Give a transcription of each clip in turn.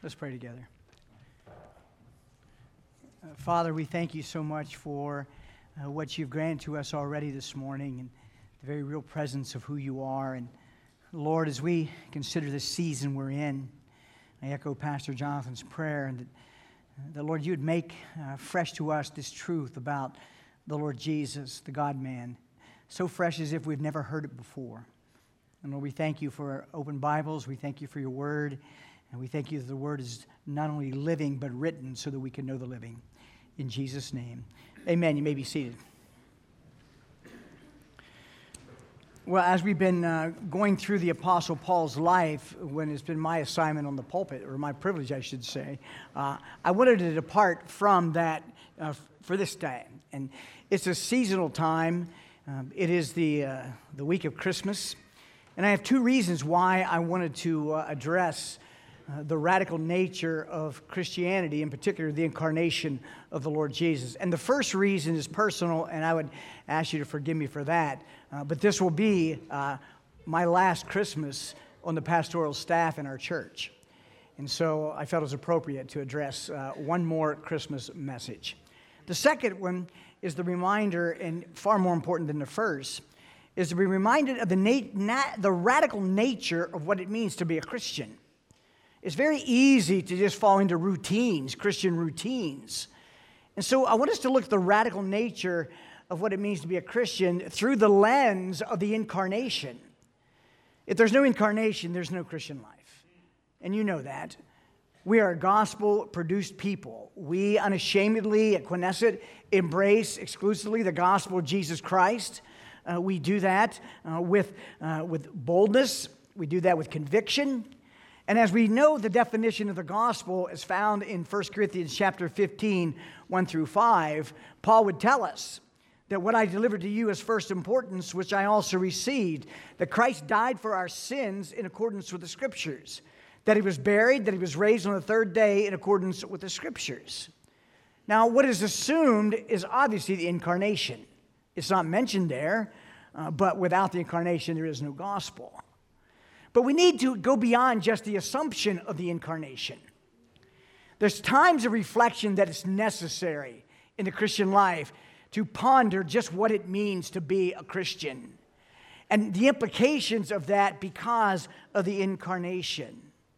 Let's pray together. Father, we thank you so much for what you've granted to us already this morning and the very real presence of who you are. And Lord, as we consider this season we're in, I echo Pastor Jonathan's prayer and that Lord, you would make fresh to us this truth about the Lord Jesus, the God-man, so fresh as if we've never heard it before. And Lord, we thank you for open Bibles. We thank you for your word. And we thank you that the word is not only living, but written so that we can know the living. In Jesus' name, amen. You may be seated. Well, as we've been going through the Apostle Paul's life, when it's been my assignment on the pulpit, or my privilege, I should say, I wanted to depart from that for this day. And it's a seasonal time. It is the week of Christmas. And I have two reasons why I wanted to address the radical nature of Christianity, in particular the incarnation of the Lord Jesus. And the first reason is personal, and I would ask you to forgive me for that. But this will be my last Christmas on the pastoral staff in our church. And so I felt it was appropriate to address one more Christmas message. The second one is the reminder, and far more important than the first, is to be reminded of the radical nature of what it means to be a Christian. It's very easy to just fall into routines, Christian routines. And so I want us to look at the radical nature of what it means to be a Christian through the lens of the incarnation. If there's no incarnation, there's no Christian life. And you know that. We are a gospel-produced people. We unashamedly at Knesset embrace exclusively the gospel of Jesus Christ. We do that with boldness. We do that with conviction. And as we know, the definition of the gospel is found in 1 Corinthians chapter 15, 1 through 5. Paul would tell us that what I delivered to you is first importance, which I also received, that Christ died for our sins in accordance with the Scriptures, that he was buried, that he was raised on the third day in accordance with the Scriptures. Now, what is assumed is obviously the incarnation. It's not mentioned there, but without the incarnation, there is no gospel. But we need to go beyond just the assumption of the incarnation. There's times of reflection that is necessary in the Christian life to ponder just what it means to be a Christian and the implications of that because of the incarnation.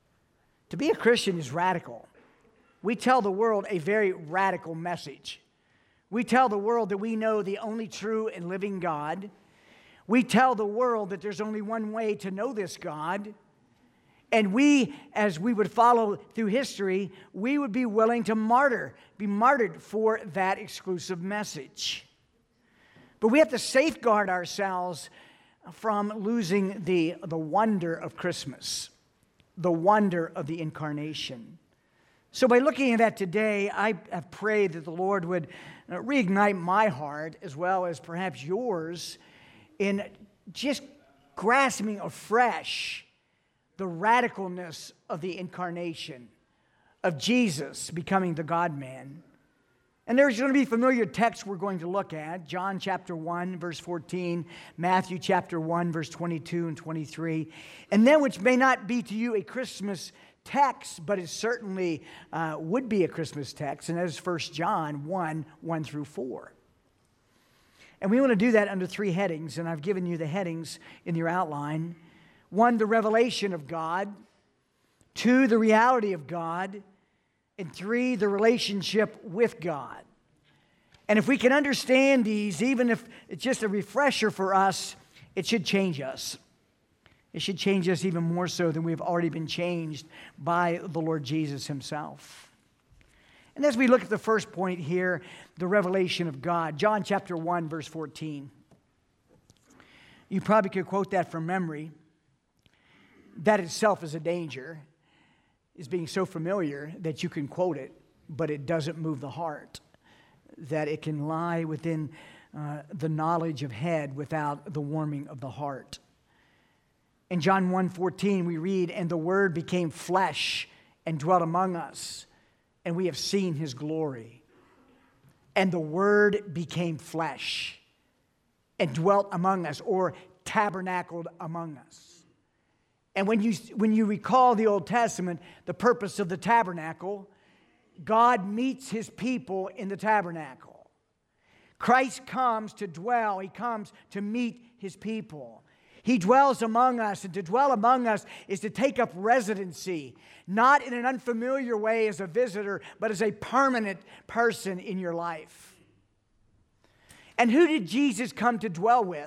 To be a Christian is radical. We tell the world a very radical message. We tell the world that we know the only true and living God. We tell the world that there's only one way to know this God. And we, as we would follow through history, we would be willing to be martyred for that exclusive message. But we have to safeguard ourselves from losing the wonder of Christmas, the wonder of the incarnation. So by looking at that today, I have prayed that the Lord would reignite my heart as well as perhaps yours in just grasping afresh the radicalness of the incarnation, of Jesus becoming the God-man. And there's going to be familiar texts we're going to look at. John chapter 1, verse 14, Matthew chapter 1, verse 22 and 23. And then, which may not be to you a Christmas text, but it certainly would be a Christmas text, and that is 1 John 1, 1 through 4. And we want to do that under three headings, and I've given you the headings in your outline. 1, the revelation of God. 2, the reality of God. And 3, the relationship with God. And if we can understand these, even if it's just a refresher for us, it should change us. It should change us even more so than we've already been changed by the Lord Jesus himself. And as we look at the first point here, the revelation of God, John chapter 1, verse 14. You probably could quote that from memory. That itself is a danger, is being so familiar that you can quote it, but it doesn't move the heart, that it can lie within the knowledge of head without the warming of the heart. In John 1:14, we read, "And the Word became flesh and dwelt among us, and we have seen his glory." And the Word became flesh and dwelt among us, or tabernacled among us. And when you recall the Old Testament, the purpose of the tabernacle, God meets his people in the tabernacle. Christ comes to dwell. He comes to meet his people. He dwells among us, and to dwell among us is to take up residency, not in an unfamiliar way as a visitor, but as a permanent person in your life. And who did Jesus come to dwell with?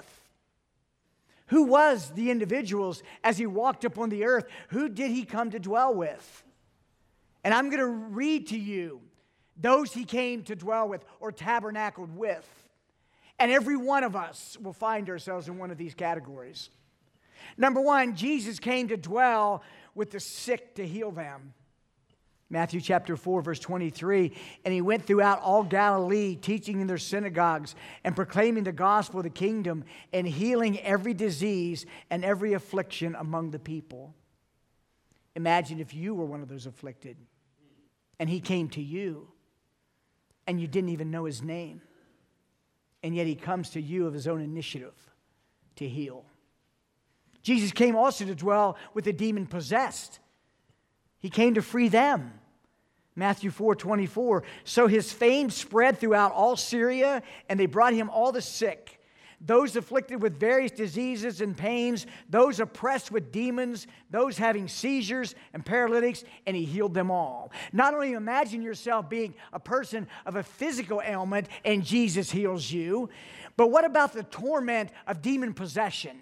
Who was the individuals as he walked upon the earth? Who did he come to dwell with? And I'm going to read to you those he came to dwell with or tabernacled with. And every one of us will find ourselves in one of these categories. Number one, Jesus came to dwell with the sick to heal them. Matthew chapter 4, verse 23, and he went throughout all Galilee, teaching in their synagogues and proclaiming the gospel of the kingdom and healing every disease and every affliction among the people. Imagine if you were one of those afflicted and he came to you and you didn't even know his name. And yet he comes to you of his own initiative to heal. Jesus came also to dwell with the demon-possessed. He came to free them. Matthew 4:24. So his fame spread throughout all Syria, and they brought him all the sick, those afflicted with various diseases and pains, those oppressed with demons, those having seizures and paralytics, and he healed them all. Not only imagine yourself being a person of a physical ailment and Jesus heals you, but what about the torment of demon possession?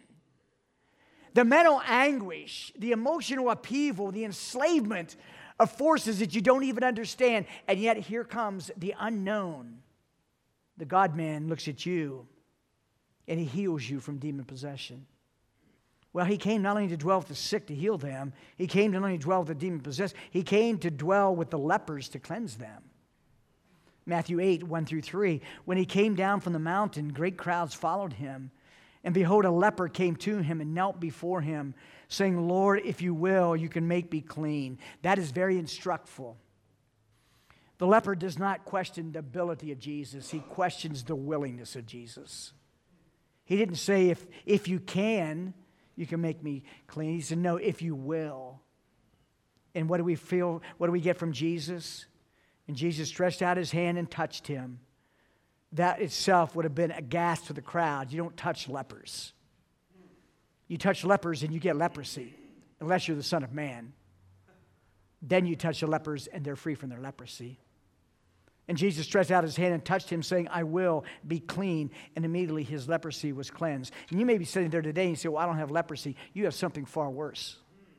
The mental anguish, the emotional upheaval, the enslavement of forces that you don't even understand, and yet here comes the unknown. The God-man looks at you and he heals you from demon possession. Well, he came not only to dwell with the sick to heal them, he came to not only dwell with the demon possessed, he came to dwell with the lepers to cleanse them. Matthew 8, 1 through 3, when he came down from the mountain, great crowds followed him. And behold, a leper came to him and knelt before him, saying, Lord, if you will, you can make me clean. That is very instructful. The leper does not question the ability of Jesus. He questions the willingness of Jesus. He didn't say, if you can make me clean. He said, no, if you will. And what do we feel? What do we get from Jesus? And Jesus stretched out his hand and touched him. That itself would have been a gas to the crowd. You don't touch lepers. You touch lepers and you get leprosy, unless you're the Son of Man. Then you touch the lepers and they're free from their leprosy. And Jesus stretched out his hand and touched him, saying, I will be clean. And immediately his leprosy was cleansed. And you may be sitting there today and you say, well, I don't have leprosy. You have something far worse.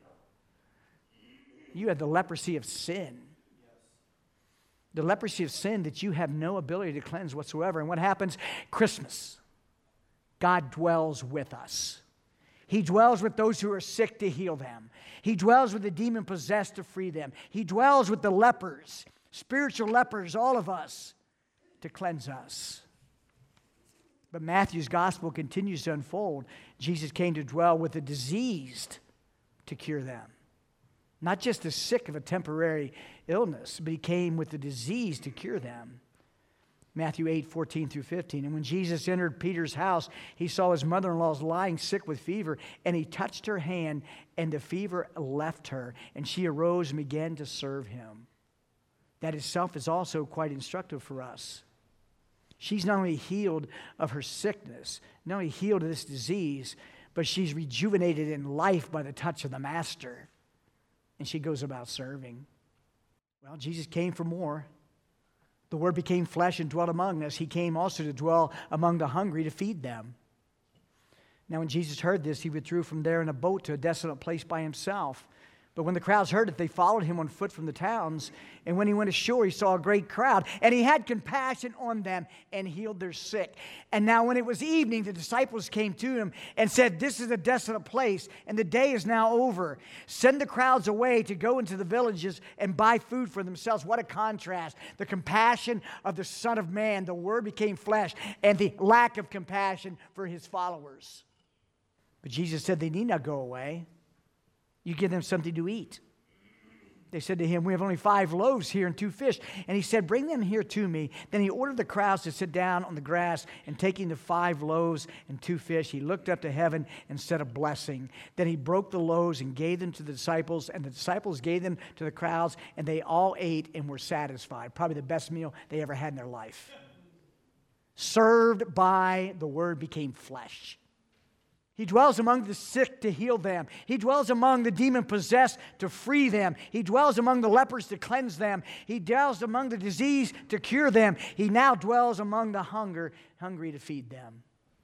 You have the leprosy of sin. The leprosy of sin that you have no ability to cleanse whatsoever. And what happens? Christmas. God dwells with us. He dwells with those who are sick to heal them. He dwells with the demon-possessed to free them. He dwells with the lepers, spiritual lepers, all of us, to cleanse us. But Matthew's gospel continues to unfold. Jesus came to dwell with the diseased to cure them. Not just the sick of a temporary illness, but he came with the disease to cure them. Matthew 8, 14 through 15. And when Jesus entered Peter's house, he saw his mother-in-law lying sick with fever, and he touched her hand, and the fever left her, and she arose and began to serve him. That itself is also quite instructive for us. She's not only healed of her sickness, not only healed of this disease, but she's rejuvenated in life by the touch of the Master. And she goes about serving. Well, Jesus came for more. The Word became flesh and dwelt among us. He came also to dwell among the hungry to feed them. Now, when Jesus heard this, he withdrew from there in a boat to a desolate place by himself. But when the crowds heard it, they followed him on foot from the towns. And when he went ashore, he saw a great crowd. And he had compassion on them and healed their sick. And now when it was evening, the disciples came to him and said, this is a desolate place, and the day is now over. Send the crowds away to go into the villages and buy food for themselves. What a contrast. The compassion of the Son of Man, the Word became flesh, and the lack of compassion for his followers. But Jesus said they need not go away. You give them something to eat. They said to him, we have only 5 loaves here and 2 fish. And he said, bring them here to me. Then he ordered the crowds to sit down on the grass, and taking the 5 loaves and 2 fish, he looked up to heaven and said a blessing. Then he broke the loaves and gave them to the disciples, and the disciples gave them to the crowds, and they all ate and were satisfied. Probably the best meal they ever had in their life. Served by the Word became flesh. He dwells among the sick to heal them. He dwells among the demon-possessed to free them. He dwells among the lepers to cleanse them. He dwells among the diseased to cure them. He now dwells among the hungry to feed them.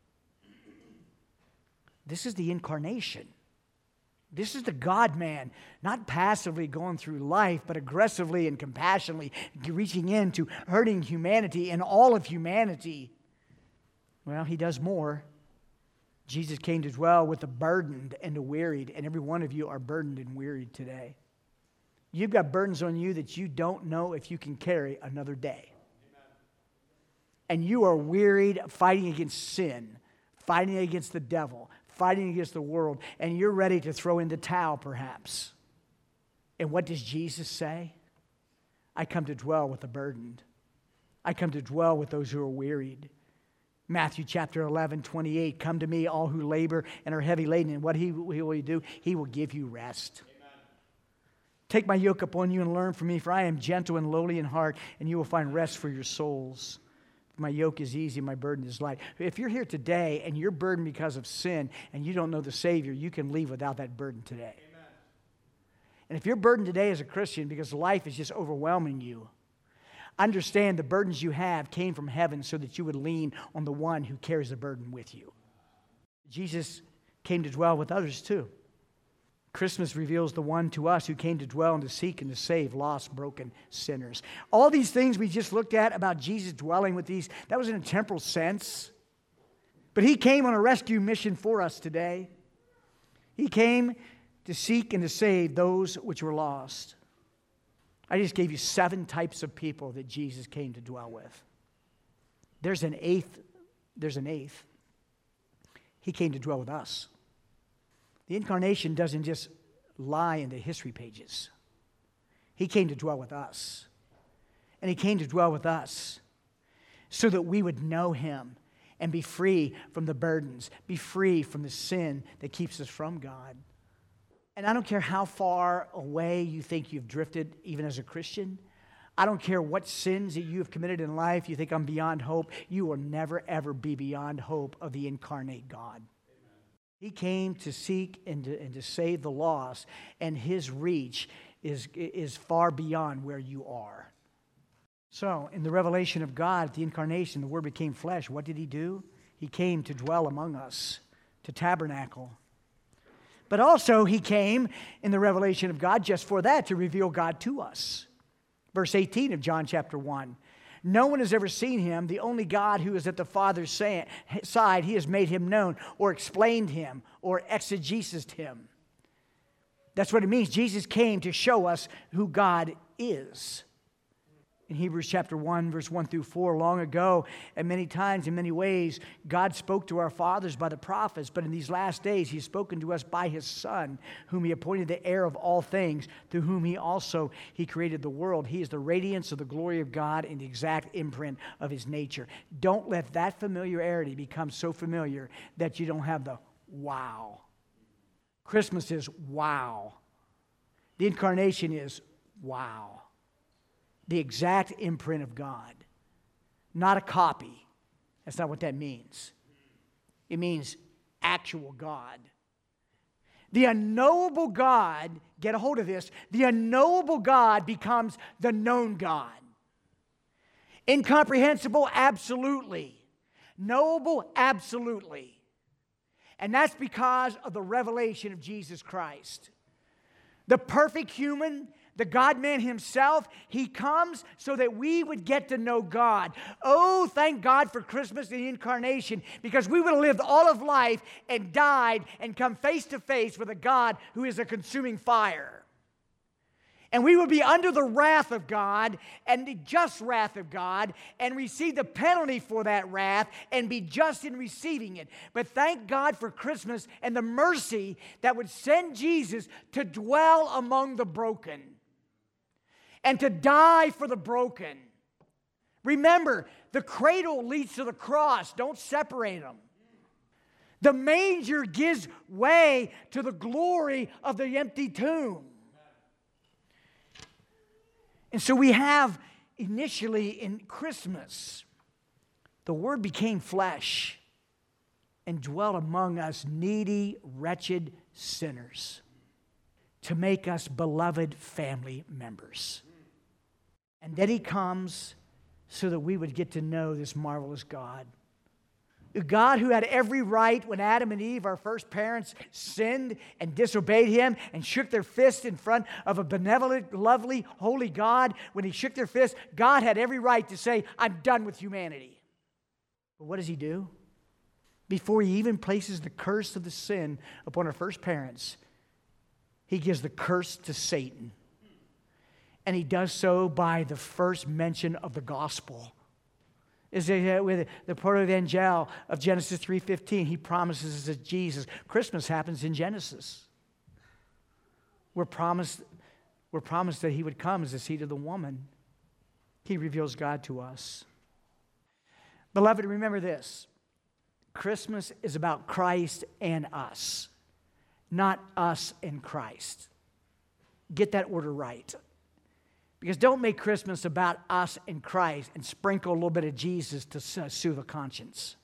This is the incarnation. This is the God-man, not passively going through life, but aggressively and compassionately reaching into hurting humanity and all of humanity. Well, he does more. Jesus came to dwell with the burdened and the wearied, and every one of you are burdened and wearied today. You've got burdens on you that you don't know if you can carry another day. Amen. And you are wearied fighting against sin, fighting against the devil, fighting against the world, and you're ready to throw in the towel perhaps. And what does Jesus say? I come to dwell with the burdened. I come to dwell with those who are wearied. Matthew chapter 11, 28, come to me, all who labor and are heavy laden. And what he will do? He will give you rest. Amen. Take my yoke upon you and learn from me, for I am gentle and lowly in heart, and you will find rest for your souls. My yoke is easy, my burden is light. If you're here today and you're burdened because of sin and you don't know the Savior, you can leave without that burden today. Amen. And if you're burdened today as a Christian because life is just overwhelming you, understand the burdens you have came from heaven so that you would lean on the one who carries the burden with you. Jesus came to dwell with others too. Christmas reveals the one to us who came to dwell and to seek and to save lost, broken sinners. All these things we just looked at about Jesus dwelling with these, that was in a temporal sense. But he came on a rescue mission for us today. He came to seek and to save those which were lost. I just gave you 7 types of people that Jesus came to dwell with. There's an eighth. He came to dwell with us. The incarnation doesn't just lie in the history pages. He came to dwell with us. And he came to dwell with us so that we would know him and be free from the burdens, be free from the sin that keeps us from God. And I don't care how far away you think you've drifted, even as a Christian. I don't care what sins that you have committed in life. You think I'm beyond hope. You will never, ever be beyond hope of the incarnate God. Amen. He came to seek and to save the lost, and his reach is far beyond where you are. So, in the revelation of God, at the incarnation, the Word became flesh. What did he do? He came to dwell among us, to tabernacle. But also he came in the revelation of God just for that, to reveal God to us. Verse 18 of John chapter 1. No one has ever seen him, the only God who is at the Father's side. He has made him known or explained him or exegesed him. That's what it means. Jesus came to show us who God is. In Hebrews chapter 1, verse 1 through 4, long ago, and many times, in many ways, God spoke to our fathers by the prophets, but in these last days, he has spoken to us by his Son, whom he appointed the heir of all things, through whom he created the world. He is the radiance of the glory of God and the exact imprint of his nature. Don't let that familiarity become so familiar that you don't have the wow. Christmas is wow. The incarnation is wow. The exact imprint of God, not a copy. That's not what that means. It means actual God. The unknowable God, get a hold of this, the unknowable God becomes the known God. Incomprehensible, absolutely. Knowable, absolutely. And that's because of the revelation of Jesus Christ. The perfect human, the God-man himself, he comes so that we would get to know God. Oh, thank God for Christmas and the incarnation, because we would have lived all of life and died and come face to face with a God who is a consuming fire. And we would be under the wrath of God and the just wrath of God and receive the penalty for that wrath and be just in receiving it. But thank God for Christmas and the mercy that would send Jesus to dwell among the broken. and to die for the broken. Remember, the cradle leads to the cross. Don't separate them. The manger gives way to the glory of the empty tomb. And so we have initially in Christmas, the Word became flesh and dwelt among us needy, wretched sinners to make us beloved family members. And then He comes so that we would get to know this marvelous God. A God who had every right when Adam and Eve, our first parents, sinned and disobeyed Him and shook their fist in front of a benevolent, lovely, holy God. When He shook their fist, God had every right to say, I'm done with humanity. But what does He do? Before He even places the curse of the sin upon our first parents, He gives the curse to Satan. And He does so by the first mention of the gospel. Is with the proto-evangel of Genesis 3:15, He promises that Jesus. Christmas happens in Genesis. We're promised that He would come as the seed of the woman. He reveals God to us. Beloved, remember this. Christmas is about Christ and us, not us and Christ. Get that order right. Because don't make Christmas about us and Christ and sprinkle a little bit of Jesus to soothe a conscience.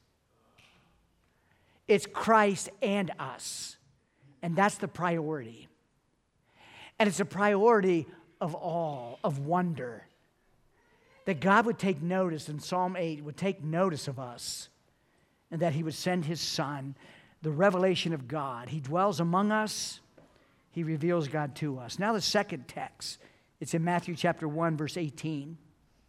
It's Christ and us. And that's the priority. And it's a priority of all, of wonder. That God would take notice in Psalm 8, would take notice of us. And that He would send His Son, the revelation of God. He dwells among us. He reveals God to us. Now the second text. It's in Matthew chapter 1, verse 18.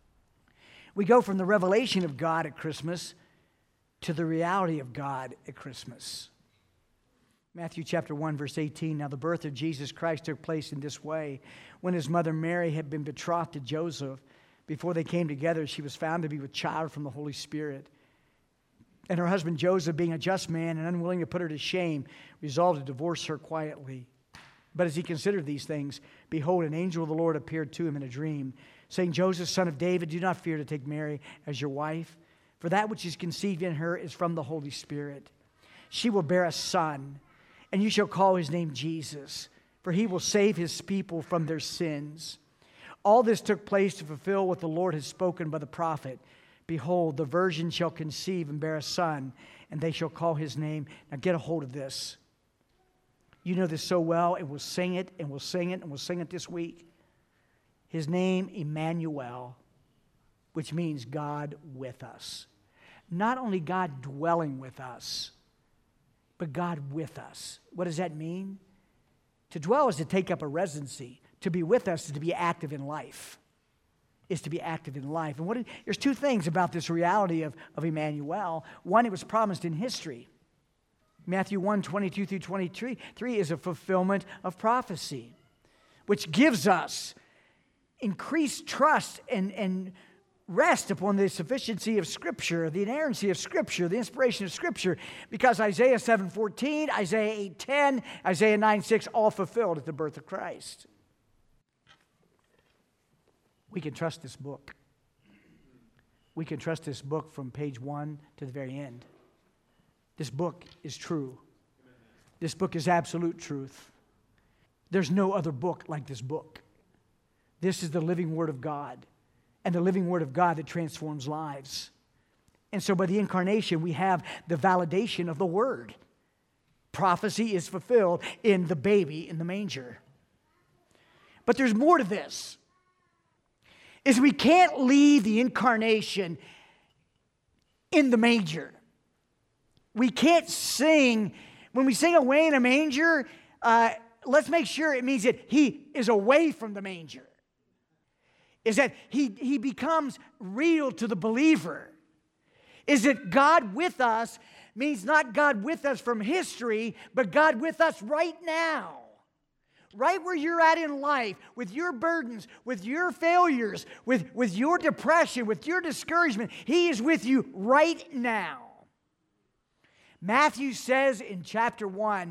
We go from the revelation of God at Christmas to the reality of God at Christmas. Matthew chapter 1, verse 18. Now the birth of Jesus Christ took place in this way. When His mother Mary had been betrothed to Joseph, before they came together, she was found to be with child from the Holy Spirit. And her husband Joseph, being a just man and unwilling to put her to shame, resolved to divorce her quietly. But as he considered these things, behold, an angel of the Lord appeared to him in a dream, saying, Joseph, son of David, do not fear to take Mary as your wife, for that which is conceived in her is from the Holy Spirit. She will bear a son, and you shall call his name Jesus, for he will save his people from their sins. All this took place to fulfill what the Lord has spoken by the prophet. Behold, the virgin shall conceive and bear a son, and they shall call his name. Now get a hold of this. You know this so well, and we'll sing it, and we'll sing it, and we'll sing it this week. His name, Emmanuel, which means God with us. Not only God dwelling with us, but God with us. What does that mean? To dwell is to take up a residency. To be with us is to be active in life. Is to be active in life. And there's two things about this reality of Emmanuel. One, it was promised in history. Matthew 1, 22 through 23 is a fulfillment of prophecy, which gives us increased trust and rest upon the sufficiency of Scripture, the inerrancy of Scripture, the inspiration of Scripture, because Isaiah 7:14, Isaiah 8:10, Isaiah 9:6, all fulfilled at the birth of Christ. We can trust this book. We can trust this book from page 1 to the very end. This book is true. This book is absolute truth. There's no other book like this book. This is the living Word of God, and the living Word of God that transforms lives. And so by the incarnation, we have the validation of the Word. Prophecy is fulfilled in the baby in the manger. But there's more to this. Is we can't leave the incarnation in the manger. We can't sing, when we sing away in a manger, let's make sure it means that He is away from the manger. Is that he becomes real to the believer. Is that God with us means not God with us from history, but God with us right now. Right where you're at in life, with your burdens, with your failures, with your depression, with your discouragement, He is with you right now. Matthew says in chapter 1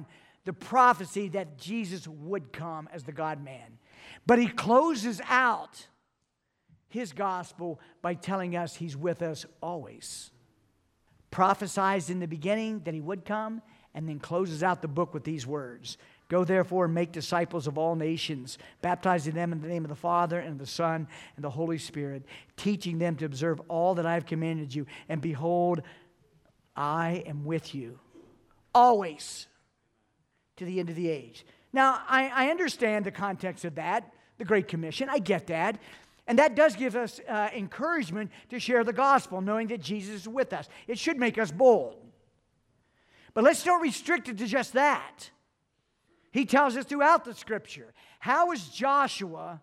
the prophecy that Jesus would come as the God-man. But he closes out his gospel by telling us he's with us always. Prophesies in the beginning that he would come, and then closes out the book with these words. Go therefore and make disciples of all nations, baptizing them in the name of the Father and of the Son and the Holy Spirit, teaching them to observe all that I have commanded you. And behold, I am with you always to the end of the age. Now, I understand the context of that, the Great Commission. I get that. And that does give us encouragement to share the gospel, knowing that Jesus is with us. It should make us bold. But let's don't restrict it to just that. He tells us throughout the Scripture. How was Joshua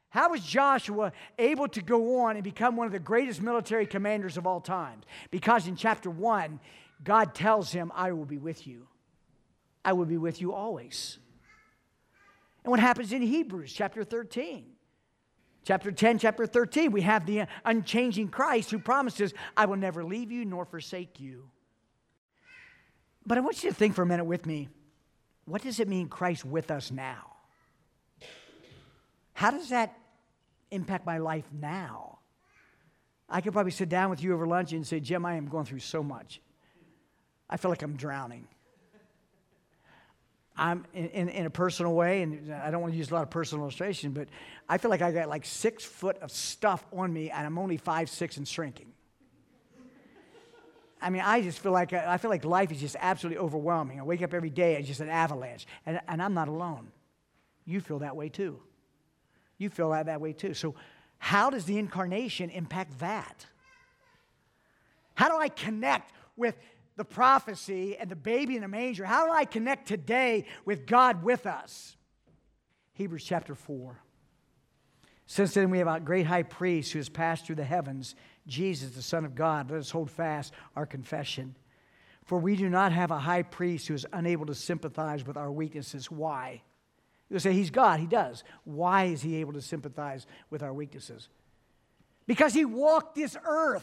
able to go on and become one of the greatest military commanders of all time? Because in chapter 1, God tells him, I will be with you. I will be with you always. And what happens in Hebrews chapter 13? Chapter 10, chapter 13, we have the unchanging Christ who promises, I will never leave you nor forsake you. But I want you to think for a minute with me. What does it mean, Christ with us now? How does that impact my life now? I could probably sit down with you over lunch and say, Jim, I am going through so much. I feel like I'm drowning. I'm in a personal way, and I don't want to use a lot of personal illustration, but I feel like I got like 6 foot of stuff on me, and I'm only 5'6" and shrinking. I mean, I feel like life is just absolutely overwhelming. I wake up every day, it's just an avalanche, and I'm not alone. You feel that way too. You feel that way too. So how does the incarnation impact that? How do I connect with the prophecy and the baby in the manger? How do I connect today with God with us? Hebrews chapter 4. Since then we have a great high priest who has passed through the heavens, Jesus, the Son of God. Let us hold fast our confession. For we do not have a high priest who is unable to sympathize with our weaknesses. Why? You'll say, he's God. He does. Why is he able to sympathize with our weaknesses? Because he walked this earth.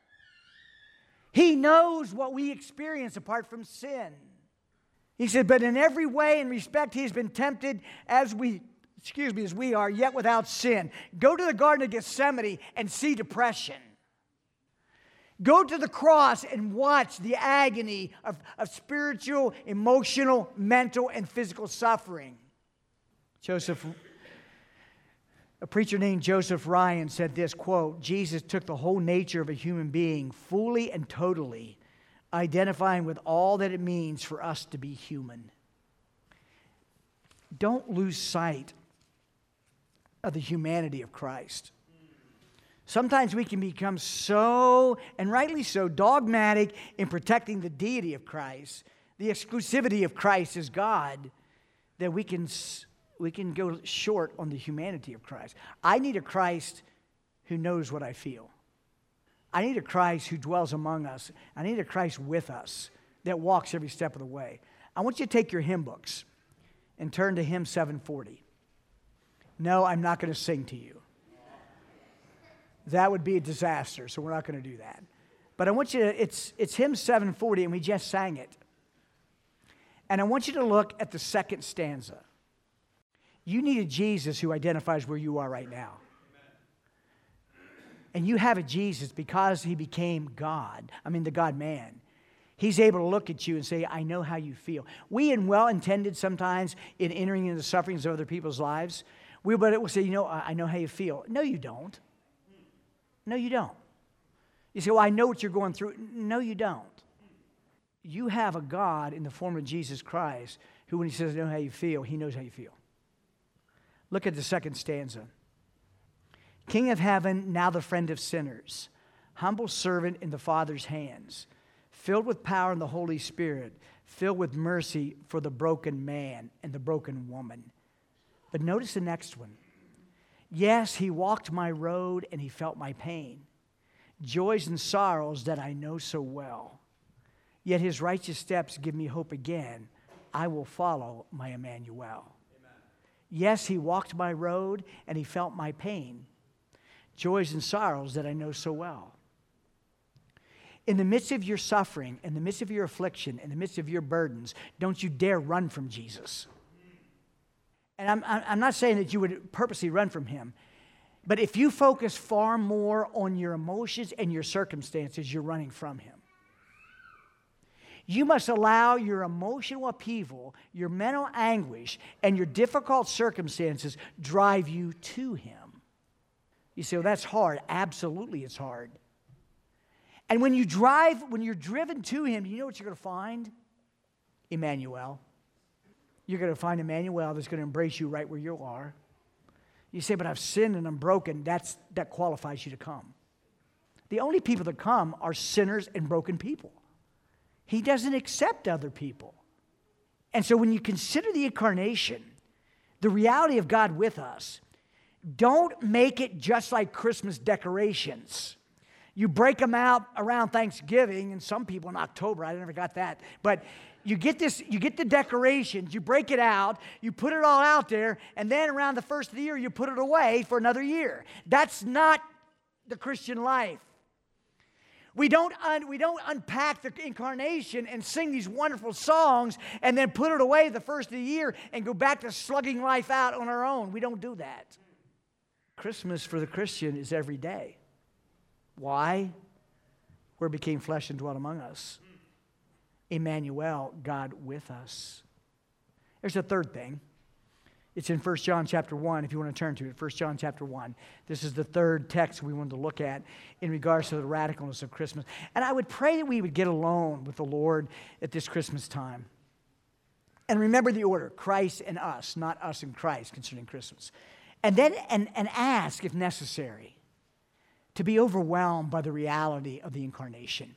He knows what we experience apart from sin. He said, but in every way and respect, he's been tempted as we are, yet without sin. Go to the Garden of Gethsemane and see depression. Go to the cross and watch the agony of spiritual, emotional, mental, and physical suffering. A preacher named Joseph Ryan said this, quote, Jesus took the whole nature of a human being fully and totally, identifying with all that it means for us to be human. Don't lose sight of the humanity of Christ. Sometimes we can become so, and rightly so, dogmatic in protecting the deity of Christ, the exclusivity of Christ as God, that we can go short on the humanity of Christ. I need a Christ who knows what I feel. I need a Christ who dwells among us. I need a Christ with us that walks every step of the way. I want you to take your hymn books and turn to hymn 740. No, I'm not going to sing to you. That would be a disaster, so we're not going to do that. But I want you to, it's hymn 740, and we just sang it. And I want you to look at the second stanza. You need a Jesus who identifies where you are right now. And you have a Jesus because he became God. the God-man. He's able to look at you and say, I know how you feel. We, in well-intended sometimes, in entering into the sufferings of other people's lives, we'll say, I know how you feel. No, you don't. No, you don't. You say, well, I know what you're going through. No, you don't. You have a God in the form of Jesus Christ who, when he says, I know how you feel, he knows how you feel. Look at the second stanza. King of heaven, now the friend of sinners, humble servant in the Father's hands, filled with power in the Holy Spirit, filled with mercy for the broken man and the broken woman. But notice the next one. Yes, he walked my road and he felt my pain, joys and sorrows that I know so well. Yet his righteous steps give me hope again. I will follow my Emmanuel. Amen. Yes, he walked my road and he felt my pain, joys and sorrows that I know so well. In the midst of your suffering, in the midst of your affliction, in the midst of your burdens, don't you dare run from Jesus. And I'm not saying that you would purposely run from him, but if you focus far more on your emotions and your circumstances, you're running from him. You must allow your emotional upheaval, your mental anguish, and your difficult circumstances drive you to him. You say, well, that's hard. Absolutely, it's hard. And when you're driven to him, you know what you're going to find? Emmanuel. You're going to find Emmanuel that's going to embrace you right where you are. You say, but I've sinned and I'm broken. That qualifies you to come. The only people that come are sinners and broken people. He doesn't accept other people. And so when you consider the incarnation, the reality of God with us, don't make it just like Christmas decorations. You break them out around Thanksgiving, and some people in October. I never got that. But you get the decorations, you break it out, you put it all out there, and then around the first of the year, you put it away for another year. That's not the Christian life. We don't unpack the incarnation and sing these wonderful songs and then put it away the first of the year and go back to slugging life out on our own. We don't do that. Christmas for the Christian is every day. Why? Word became flesh and dwelt among us. Emmanuel, God with us. There's a third thing. It's in 1 John chapter 1, if you want to turn to it. 1 John chapter 1. This is the third text we wanted to look at in regards to the radicalness of Christmas. And I would pray that we would get alone with the Lord at this Christmas time. And remember the order, Christ and us, not us and Christ concerning Christmas. And then and ask, if necessary, to be overwhelmed by the reality of the incarnation.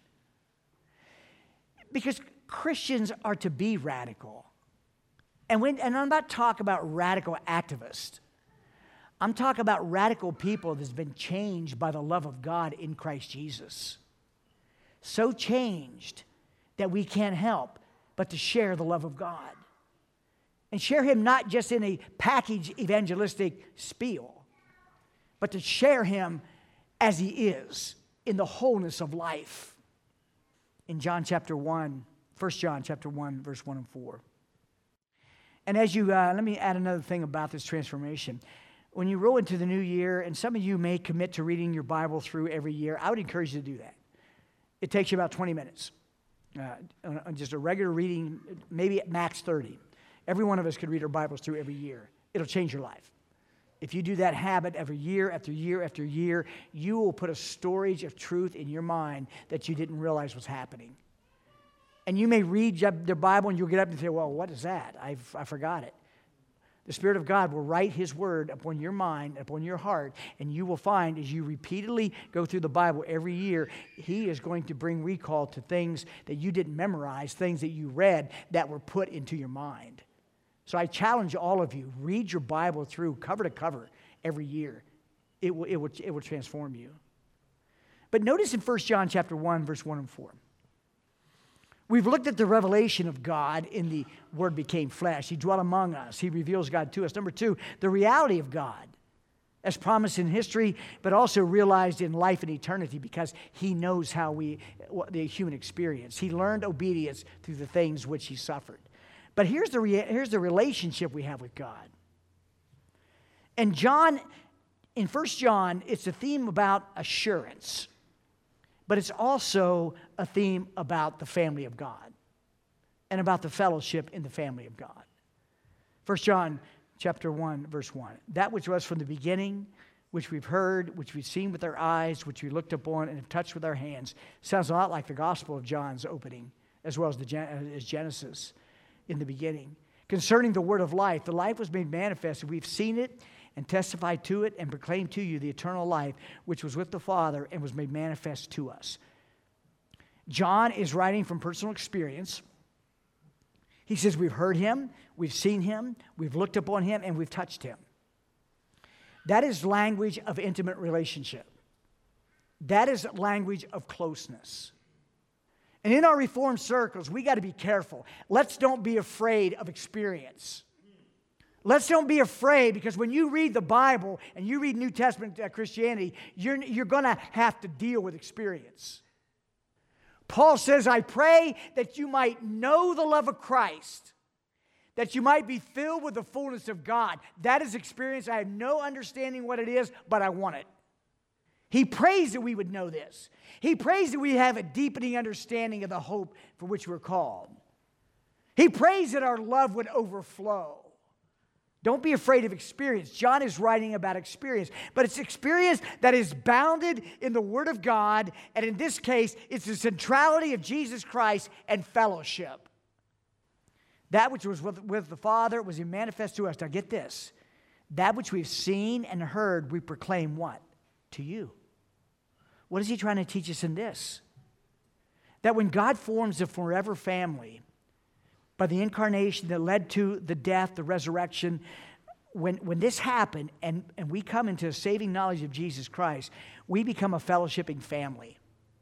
Because Christians are to be radical. And I'm not talking about radical activists. I'm talking about radical people that's been changed by the love of God in Christ Jesus. So changed that we can't help but to share the love of God. And share him not just in a packaged evangelistic spiel, but to share him as he is in the wholeness of life. In John chapter 1, 1 John chapter 1, verse 1 and 4. And as you, let me add another thing about this transformation. When you roll into the new year, and some of you may commit to reading your Bible through every year, I would encourage you to do that. It takes you about 20 minutes. Just a regular reading, maybe at max 30. Every one of us could read our Bibles through every year. It'll change your life. If you do that habit every year after year after year, you will put a storage of truth in your mind that you didn't realize was happening. And you may read the Bible and you'll get up and say, well, what is that? I forgot it. The Spirit of God will write his word upon your mind, upon your heart, and you will find as you repeatedly go through the Bible every year, he is going to bring recall to things that you didn't memorize, things that you read that were put into your mind. So I challenge all of you, read your Bible through cover to cover every year. It will transform you. But notice in 1 John chapter 1, verse 1 and 4. We've looked at the revelation of God in the Word became flesh. He dwelt among us. He reveals God to us. Number 2, the reality of God as promised in history, but also realized in life and eternity because he knows the human experience. He learned obedience through the things which he suffered. But here's the relationship we have with God. And in 1 John, it's a theme about assurance. But it's also a theme about the family of God and about the fellowship in the family of God. 1 John chapter 1, verse 1. That which was from the beginning, which we've heard, which we've seen with our eyes, which we looked upon and have touched with our hands. Sounds a lot like the Gospel of John's opening, as well as Genesis in the beginning. Concerning the word of life, the life was made manifest. We've seen it and testified to it and proclaimed to you the eternal life, which was with the Father and was made manifest to us. John is writing from personal experience. He says we've heard him, we've seen him, we've looked upon him, and we've touched him. That is language of intimate relationship. That is language of closeness. And in our Reformed circles, we got to be careful. Let's don't be afraid of experience. Let's don't be afraid, because when you read the Bible and you read New Testament Christianity, you're going to have to deal with experience. Paul says, I pray that you might know the love of Christ, that you might be filled with the fullness of God. That is experience. I have no understanding what it is, but I want it. He prays that we would know this. He prays that we have a deepening understanding of the hope for which we're called. He prays that our love would overflow. Don't be afraid of experience. John is writing about experience, but it's experience that is bounded in the Word of God, and in this case, it's the centrality of Jesus Christ and fellowship. That which was with the Father was manifest to us. Now get this. That which we've seen and heard, we proclaim what? To you. What is he trying to teach us in this? That when God forms a forever family, by the incarnation that led to the death, the resurrection, when this happened and we come into a saving knowledge of Jesus Christ, we become a fellowshipping family.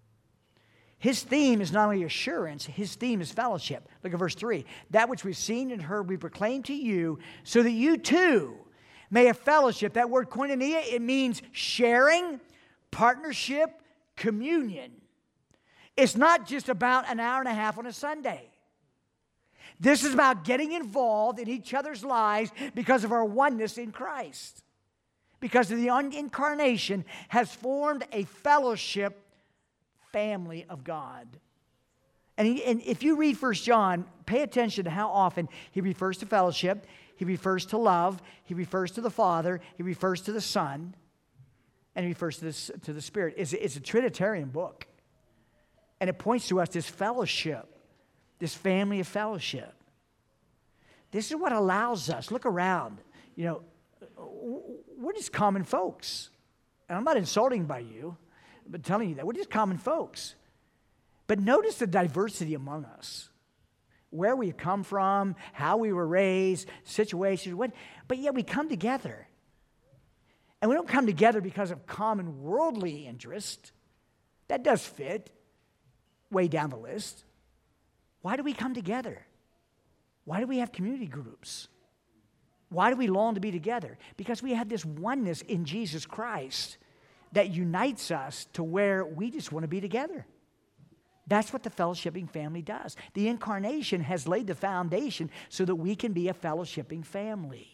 His theme is not only assurance, his theme is fellowship. Look at verse 3. That which we've seen and heard we proclaim to you, so that you too may have fellowship. That word koinonia, it means sharing, partnership, communion. It's not just about an hour and a half on a Sunday. This is about getting involved in each other's lives because of our oneness in Christ. Because of the incarnation has formed a fellowship family of God. And if you read 1 John, pay attention to how often he refers to fellowship, he refers to love, he refers to the Father, he refers to the Son, and he refers to the Spirit. It's a Trinitarian book. And it points to us this fellowship, this family of fellowship. This is what allows us. Look around. You know, we're just common folks. And I'm not insulting by you, but telling you that. We're just common folks. But notice the diversity among us. Where we come from, how we were raised, situations. But yet we come together. And we don't come together because of common worldly interest. That does fit way down the list. Why do we come together? Why do we have community groups? Why do we long to be together? Because we have this oneness in Jesus Christ that unites us to where we just want to be together. That's what the fellowshipping family does. The incarnation has laid the foundation so that we can be a fellowshipping family.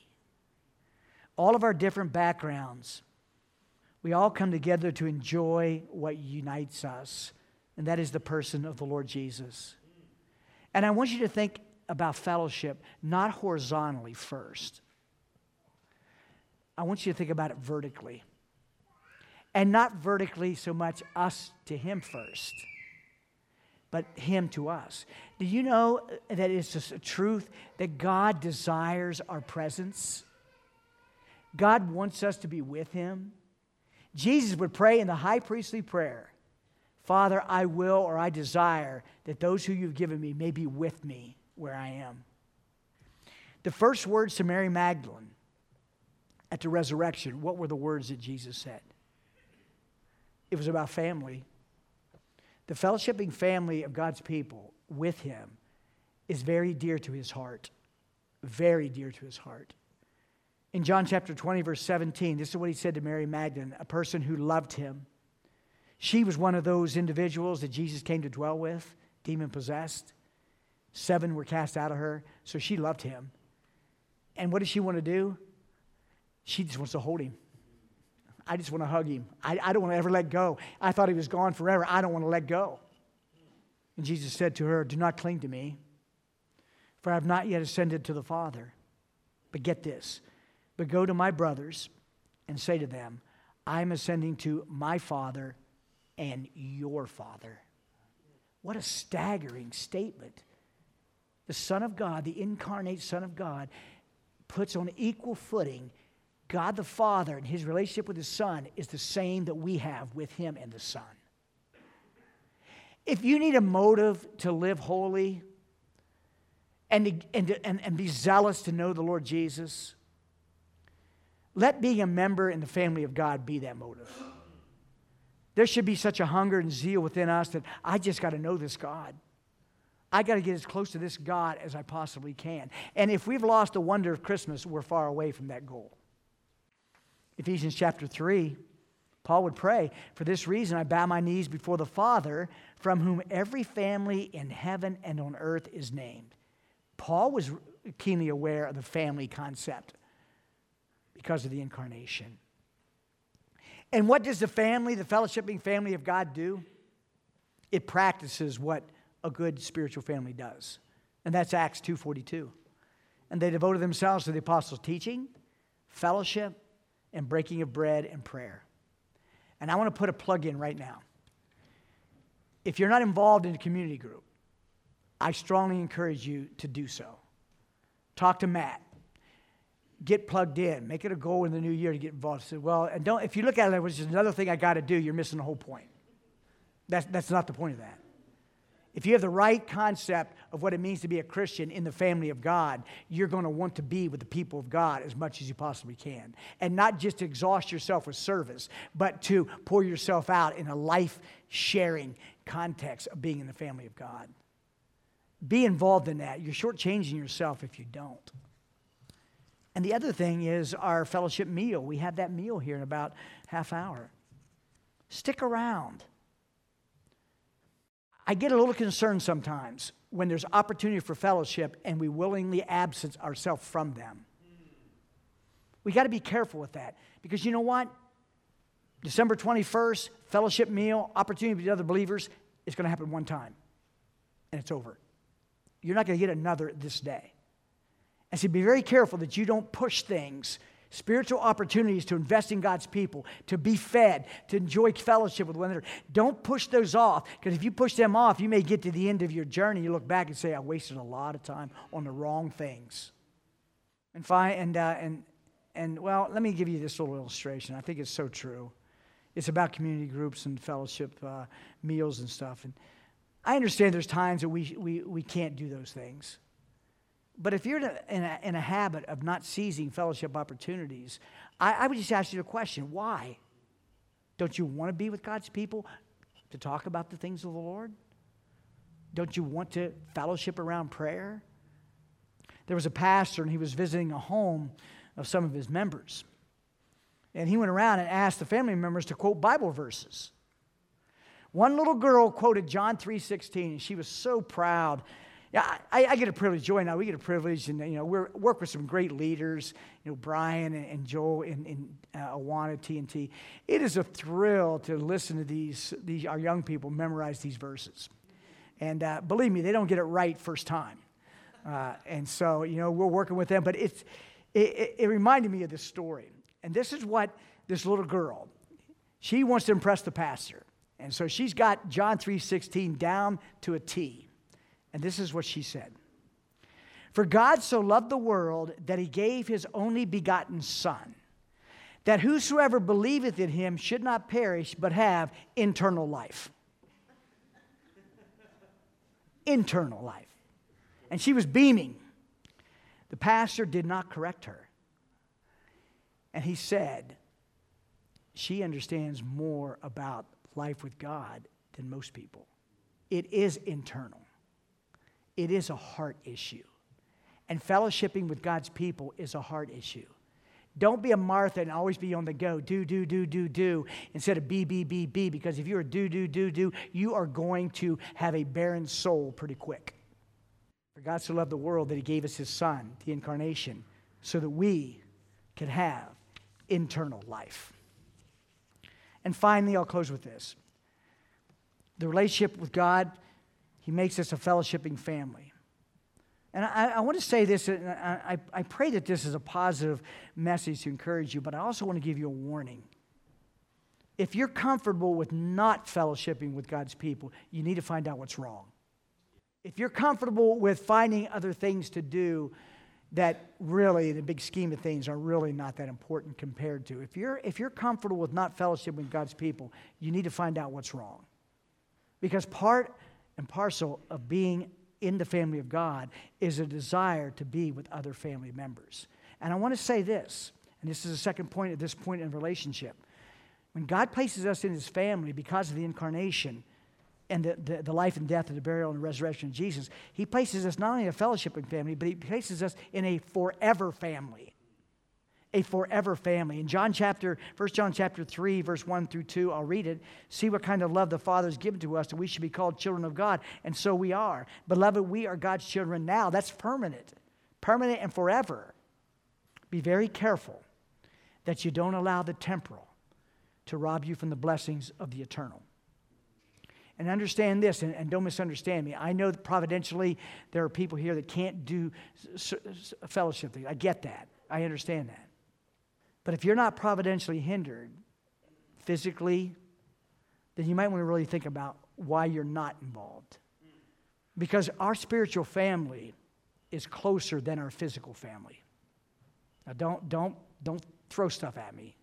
All of our different backgrounds, we all come together to enjoy what unites us, and that is the person of the Lord Jesus. And I want you to think about fellowship not horizontally first. I want you to think about it vertically. And not vertically so much us to him first, but him to us. Do you know that it's just a truth that God desires our presence? God wants us to be with him. Jesus would pray in the high priestly prayer, Father, I will or I desire that those who you've given me may be with me where I am. The first words to Mary Magdalene at the resurrection, what were the words that Jesus said? It was about family. The fellowshipping family of God's people with him is very dear to his heart. Very dear to his heart. In John chapter 20, verse 17, this is what he said to Mary Magdalene, a person who loved him. She was one of those individuals that Jesus came to dwell with, demon-possessed. 7 were cast out of her, so she loved him. And what does she want to do? She just wants to hold him. I just want to hug him. I don't want to ever let go. I thought he was gone forever. I don't want to let go. And Jesus said to her, do not cling to me, for I have not yet ascended to the Father. But get this, but go to my brothers and say to them, I am ascending to my Father and your Father. What a staggering statement. The Son of God, the incarnate Son of God, puts on equal footing God the Father, and his relationship with his Son is the same that we have with him and the Son. If you need a motive to live holy and be zealous to know the Lord Jesus, let being a member in the family of God be that motive. There should be such a hunger and zeal within us that I just got to know this God. I got to get as close to this God as I possibly can. And if we've lost the wonder of Christmas, we're far away from that goal. Ephesians chapter 3, Paul would pray, "For this reason I bow my knees before the Father, from whom every family in heaven and on earth is named." Paul was keenly aware of the family concept because of the incarnation. And what does the family, the fellowshipping family of God do? It practices what a good spiritual family does. And that's Acts 2:42. "And they devoted themselves to the apostles' teaching, fellowship, and breaking of bread and prayer." And I want to put a plug in right now. If you're not involved in a community group, I strongly encourage you to do so. Talk to Matt. Get plugged in. Make it a goal in the new year to get involved. Say, well, and don't. If you look at it, which is another thing I got to do, you're missing the whole point. That's not the point of that. If you have the right concept of what it means to be a Christian in the family of God, you're going to want to be with the people of God as much as you possibly can. And not just to exhaust yourself with service, but to pour yourself out in a life-sharing context of being in the family of God. Be involved in that. You're shortchanging yourself if you don't. And the other thing is our fellowship meal. We have that meal here in about half hour. Stick around. I get a little concerned sometimes when there's opportunity for fellowship and we willingly absent ourselves from them. We got to be careful with that because you know what? December 21st, fellowship meal, opportunity with the other believers, is going to happen one time and it's over. You're not going to get another this day. And so be very careful that you don't push things, spiritual opportunities to invest in God's people, to be fed, to enjoy fellowship with one another. Don't push those off, because if you push them off, you may get to the end of your journey. You look back and say, I wasted a lot of time on the wrong things. And well, let me give you this little illustration. I think it's so true. It's about community groups and fellowship meals and stuff. And I understand there's times that we can't do those things. But if you're in a habit of not seizing fellowship opportunities, I would just ask you the question, why? Don't you want to be with God's people to talk about the things of the Lord? Don't you want to fellowship around prayer? There was a pastor, and he was visiting a home of some of his members. And he went around and asked the family members to quote Bible verses. One little girl quoted John 3:16, and she was so proud. Yeah, I get a privilege. Joy and I, we get a privilege, and we work with some great leaders. Brian and Joel in Awana TNT. It is a thrill to listen to these our young people memorize these verses, and believe me, they don't get it right first time. And so we're working with them, but it reminded me of this story, and this is what this little girl, she wants to impress the pastor, and so she's got John 3:16 down to a T. And this is what she said. For God so loved the world that he gave his only begotten Son, that whosoever believeth in him should not perish, but have eternal life. Eternal life. And she was beaming. The pastor did not correct her. And he said, she understands more about life with God than most people. It is internal. It is a heart issue. And fellowshipping with God's people is a heart issue. Don't be a Martha and always be on the go. Do, instead of be, because if you're a do, you are going to have a barren soul pretty quick. For God so loved the world that he gave us his Son, the incarnation, so that we could have eternal life. And finally, I'll close with this. The relationship with God, he makes us a fellowshipping family. And I want to say this, and I pray that this is a positive message to encourage you, but I also want to give you a warning. If you're comfortable with not fellowshipping with God's people, you need to find out what's wrong. If you're comfortable with finding other things to do that really, in the big scheme of things, are really not that important compared to. If you're comfortable with not fellowshipping with God's people, you need to find out what's wrong. Because part and parcel of being in the family of God is a desire to be with other family members. And I want to say this, and this is the second point at this point in relationship. When God places us in his family because of the incarnation and the life and death and the burial and the resurrection of Jesus, he places us not only in a fellowshipping family, but he places us in a forever family. a forever family. In 1 John chapter 3, verse 1 through 2, I'll read it. See what kind of love the Father has given to us, that we should be called children of God, and so we are. Beloved, we are God's children now. That's permanent and forever. Be very careful that you don't allow the temporal to rob you from the blessings of the eternal. And understand this, and don't misunderstand me. I know that providentially there are people here that can't do fellowship things. I get that. I understand that. But if you're not providentially hindered physically, then you might want to really think about why you're not involved. Because our spiritual family is closer than our physical family. Now don't throw stuff at me.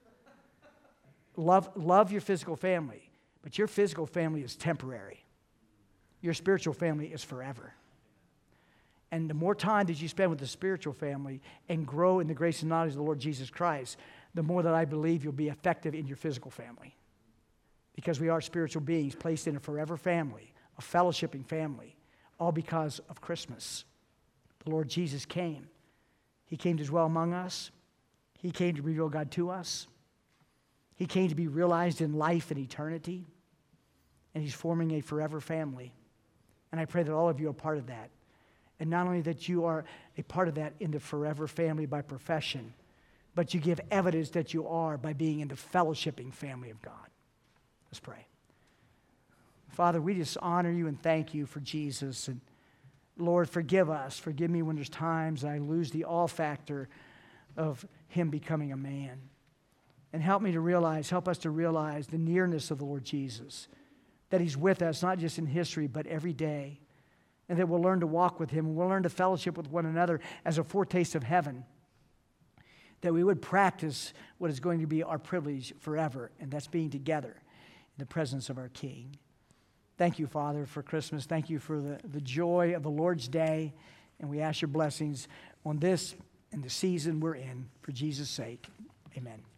Love your physical family, but your physical family is temporary. Your spiritual family is forever. And the more time that you spend with the spiritual family and grow in the grace and knowledge of the Lord Jesus Christ, the more that I believe you'll be effective in your physical family. Because we are spiritual beings placed in a forever family, a fellowshipping family, all because of Christmas. The Lord Jesus came. He came to dwell among us. He came to reveal God to us. He came to be realized in life and eternity. And He's forming a forever family. And I pray that all of you are part of that. And not only that you are a part of that in the forever family by profession, but you give evidence that you are by being in the fellowshipping family of God. Let's pray. Father, we just honor you and thank you for Jesus. And Lord, forgive us. Forgive me when there's times I lose the all factor of Him becoming a man. And help us to realize the nearness of the Lord Jesus, that He's with us, not just in history, but every day. And that we'll learn to walk with Him, and we'll learn to fellowship with one another as a foretaste of heaven. That we would practice what is going to be our privilege forever, and that's being together in the presence of our King. Thank you, Father, for Christmas. Thank you for the joy of the Lord's Day, and we ask your blessings on this and the season we're in, for Jesus' sake. Amen.